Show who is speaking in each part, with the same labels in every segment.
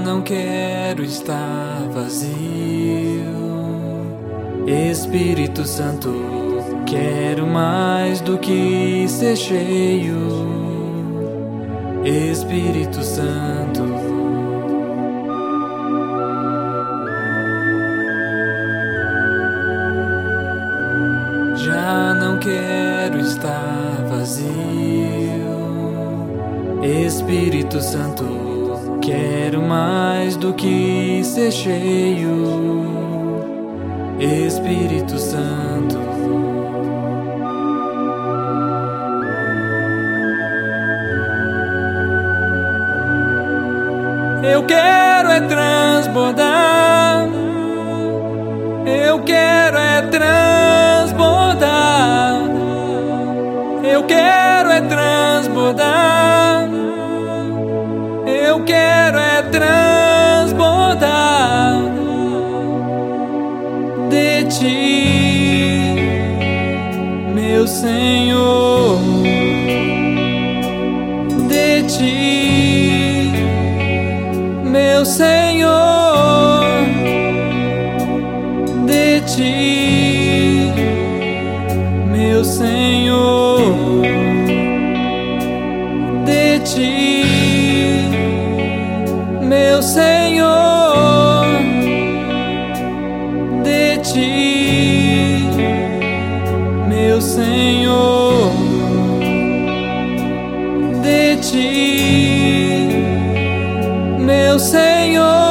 Speaker 1: não quero estar vazio. Espírito Santo, quero mais do que ser cheio. Espírito Santo, já não quero estar vazio. Espírito Santo, quero mais do que ser cheio. Espírito Santo, eu quero é transbordar. Eu quero é transbordar. Eu quero é transbordar. Eu quero é transbordar de ti, meu Senhor, de ti, meu Senhor, de ti, meu Senhor, de ti, meu Senhor, de ti, meu Senhor, de ti, meu Senhor.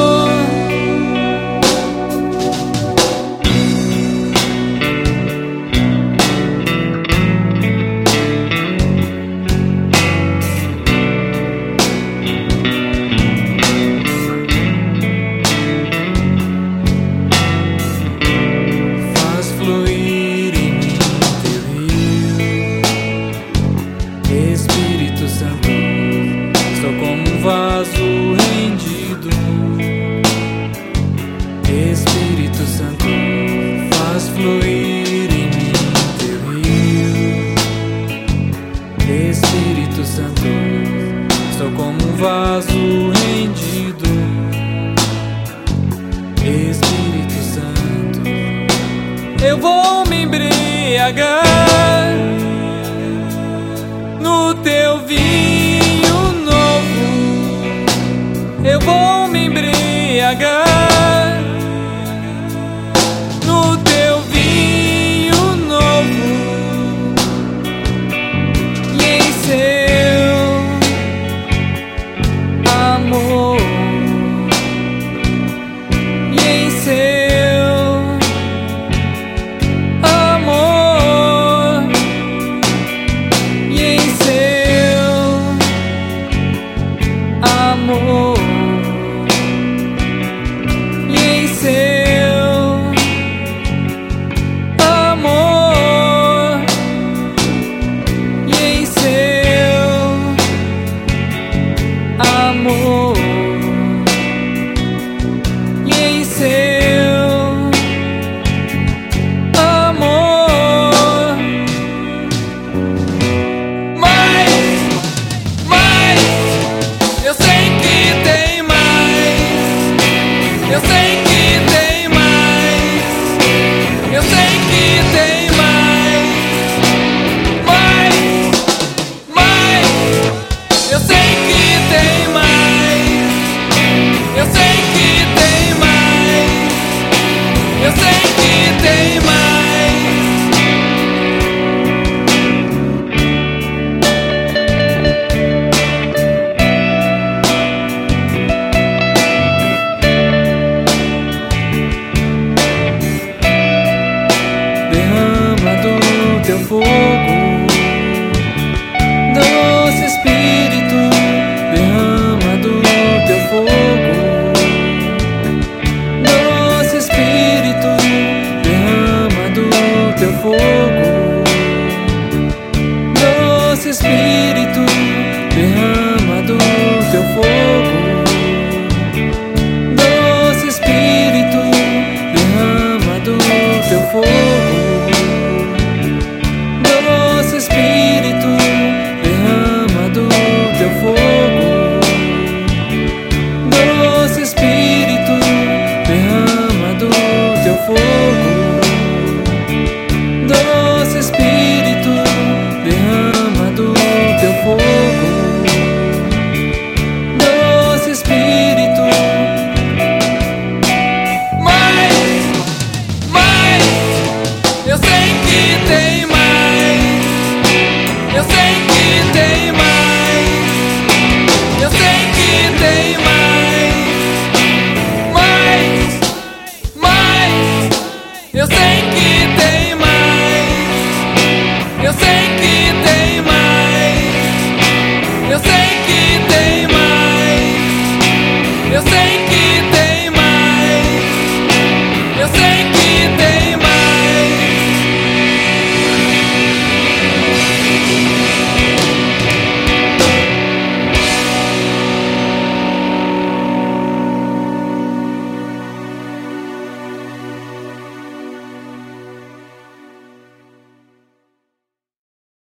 Speaker 1: Espírito Santo, sou como um vaso rendido. Espírito Santo, faz fluir em mim teu rio. Espírito Santo, sou como um vaso rendido. Espírito Santo, eu vou me embriagar no teu vinho novo. Eu vou me embriagar no teu vinho novo e em seu amor, e em seu amor, e em seu amor, e em seu amor, e em seu amor, e em seu amor. Mas eu sei que tem mais. Eu sei que